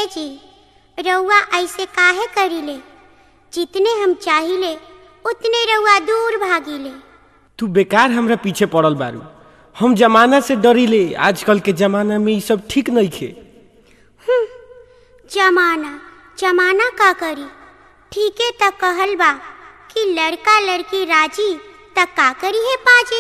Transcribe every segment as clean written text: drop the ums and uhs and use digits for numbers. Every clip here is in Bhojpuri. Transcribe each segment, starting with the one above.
जी रउआ ऐसे काहे करीले? जितने हम चाहिले उतने रउआ दूर भागीले। तू बेकार हमरा पीछे पड़ल बारू। हम जमाना से डरीले। आजकल के जमाना में ये सब ठीक नहीं खे। जमाना का करी? ठीके त कहल बा कि लड़का लड़की राजी त का करी है पाजे।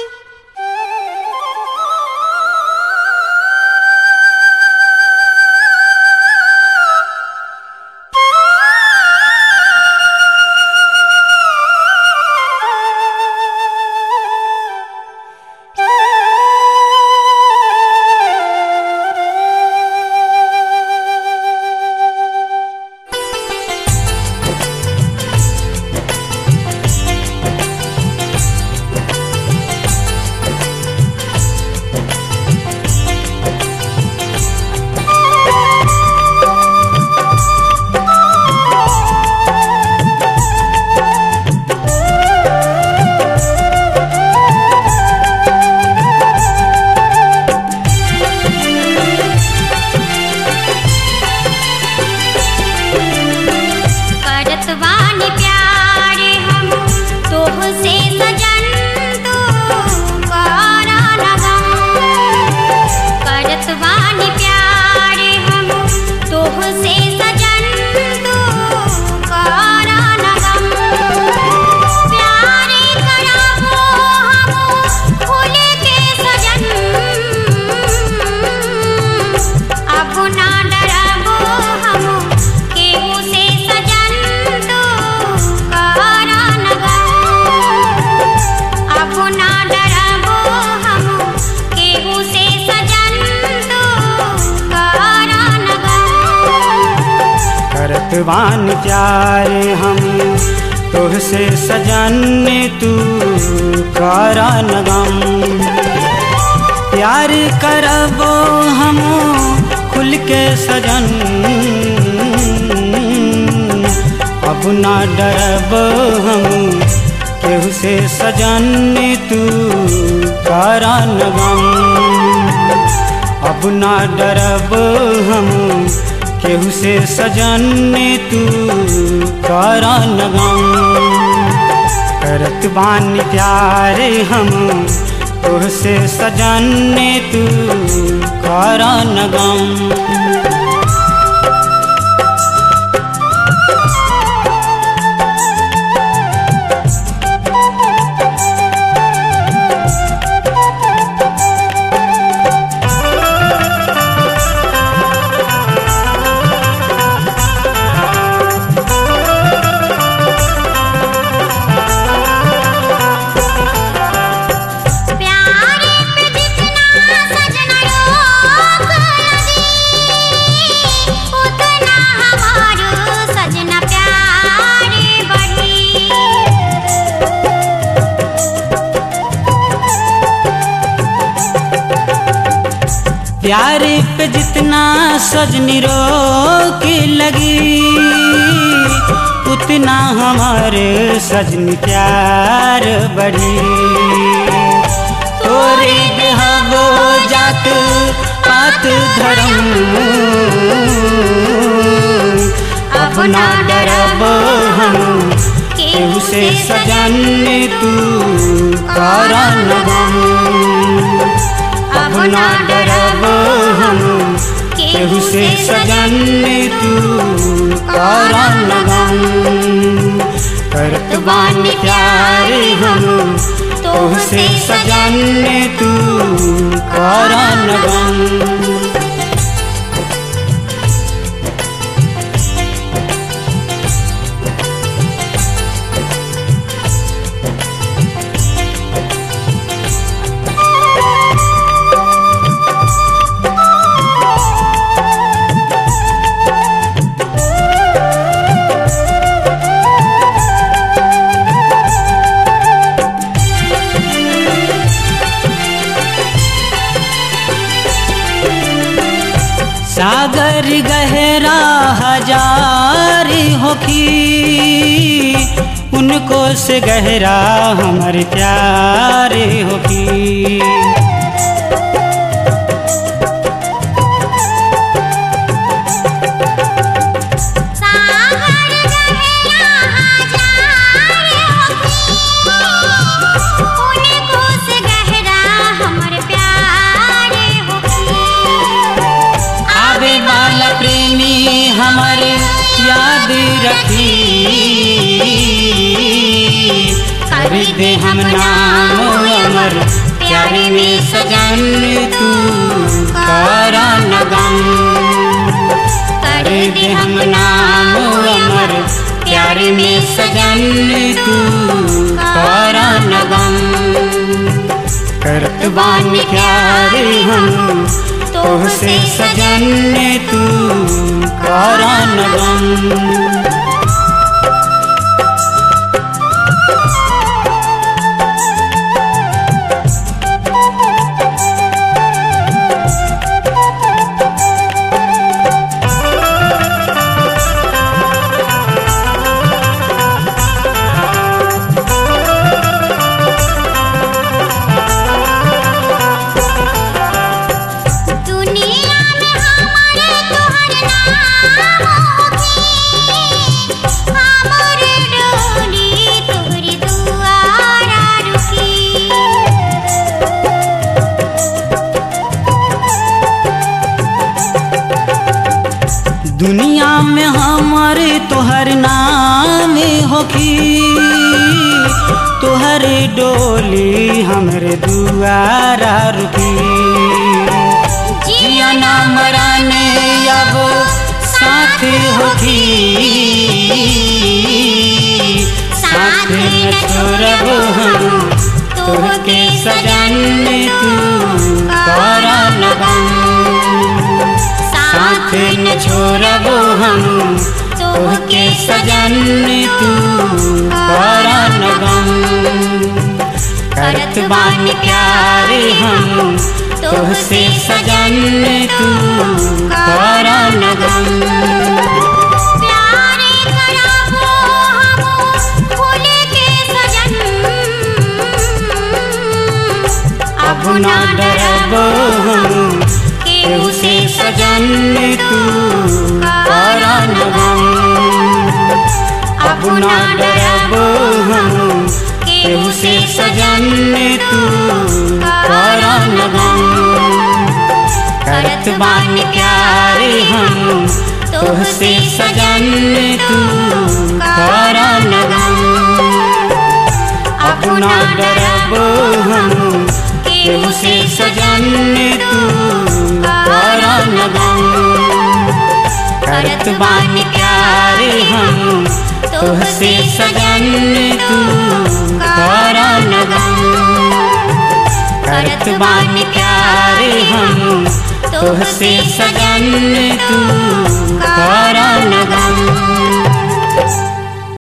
वान प्यार हम तोहसे सजन तू करा न गम। प्यार करबो हम खुल के सजन, अब ना डरबो हम केहू से सजन तू करा न गम। अब ना डरबो हम केहू से सजन तू करा न गम। करत बानी प्यार हम तोहसे सजन तू करा न गम। प्यार पे जितना सजनी रोक लगी, उतना हमारे सजनी प्यार बढ़ी। तोरे बेहबो जात पात धर्म, अब ना डरबो हम केहू से सजन तू करा न गम। अब ना डरबो हम केहू से सजन तू करा न गम। करत बानी प्यार हम तोहसे सजन तू करा न गम। सागर गहरा हजार होखी, उनको से गहरा हमारे प्यार होखी। याद रखी कर दे हम नाम अमर प्यारे में सजन तू करा न गम कर दे हम नाम अमर प्यारे में सजन तू करा न गम करत बानी प्यार हम तोहसे सजन तू करा न गम दुनिया में हमारे तोहर नाम होखी तोहर डोली हमरे दुआरा रुकी जिया ना मराने अब साथ होखी साथ न छोड़ब हम तोहके सजन तू करा न गम साथ न छोड़ब हम तोहके सजन तू करा न गम करत बानी प्यार हम तोहसे सजन तू करा न गम प्यार कराबो हम फूल के सजन अब ना डरब हम केहू से सजन तू करा न गम अब ना डरब हम केहू से सजन तू करा न गम करत बानी प्यार हम तोहसे सजन तू करा न गम अब ना डरब हम केहू से सजन तू करा न गम करत बानी प्यार हम तोहसे सजन तू करा न गम करत बानी प्यार हम तोहसे सजन तू